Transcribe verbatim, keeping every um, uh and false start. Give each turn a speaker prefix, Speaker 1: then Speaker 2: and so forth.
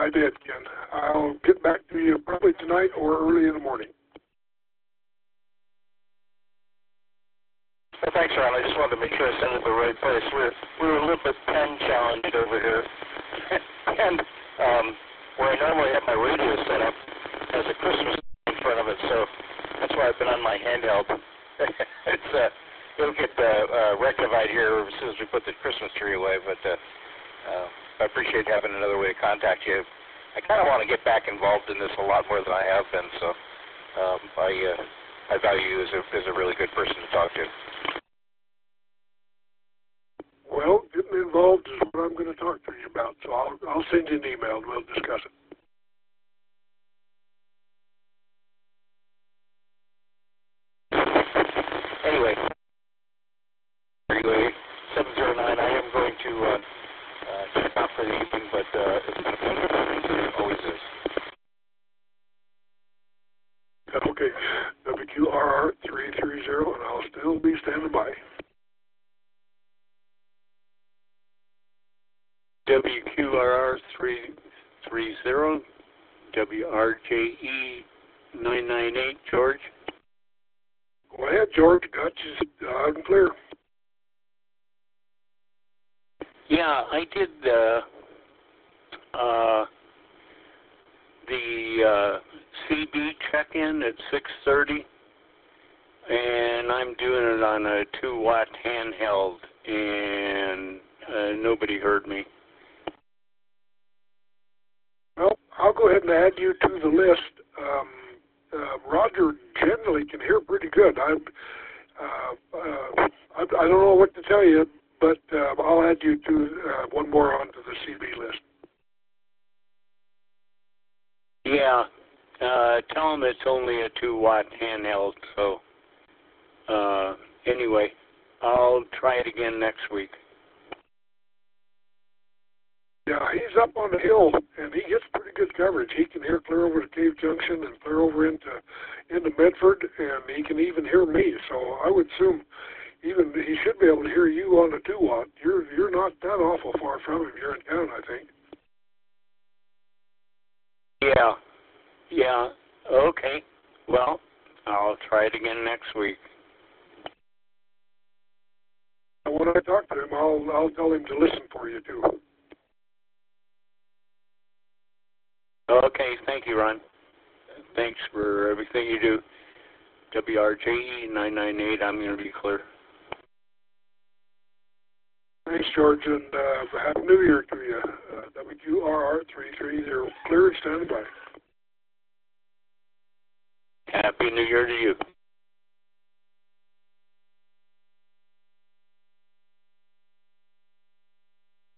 Speaker 1: I did, Ken. I'll get back to you probably tonight or early in the morning.
Speaker 2: Well, thanks, Ron. I just wanted to make sure I sent it to the right place. We're, we're a little bit pen challenged over here. and um, where I normally have my radio set up has a Christmas in front of it, so that's why I've been on my handheld. it's uh, It'll get uh, uh, rectified here as soon as we put the Christmas tree away, but uh, uh, I appreciate having another way to contact you. I kind of want to get back involved in this a lot more than I have been, so um, I, uh, I value you as a, as a really good person to talk to.
Speaker 1: Well, getting involved is what I'm going to talk to you about, so I'll, I'll send you an email and we'll discuss it.
Speaker 2: Anyway, anyway, seven zero nine, I am going to uh, uh, check out for the evening, but uh, it's been a pleasure. It always is.
Speaker 1: Okay, W Q R R three three zero, and I'll still be standing by.
Speaker 3: W Q R R three three zero, W R J E nine nine eight, George.
Speaker 1: Go ahead, George. Got you loud and clear.
Speaker 3: Yeah, I did uh, uh, the uh, C B check-in at six thirty, and I'm doing it on a two watt handheld, and uh, nobody heard me.
Speaker 1: Well, I'll go ahead and add you to the list. Um, uh, Roger generally can hear pretty good. I, uh, uh, I, I don't know what to tell you, but uh, I'll add you to uh, one more onto the C B list.
Speaker 3: Yeah, uh, tell them it's only a two watt handheld, so uh, anyway, I'll try it again next week.
Speaker 1: Yeah, he's up on the hill, and he gets pretty good coverage. He can hear clear over to Cave Junction and clear over into into Medford, and he can even hear me. So I would assume even he should be able to hear you on the two watt. You're you're not that awful far from him. You're in town, I think.
Speaker 3: Yeah, yeah, okay. Well, I'll try it again next week.
Speaker 1: And when I talk to him, I'll I'll tell him to listen for you too.
Speaker 3: Okay, thank you, Ron. Thanks for everything you do. W R J E nine nine eight, I'm going to be clear.
Speaker 1: Thanks, George, and uh, Happy New Year to you. Uh, W Q R R three three zero, clear and standing by.
Speaker 3: Happy New Year to you.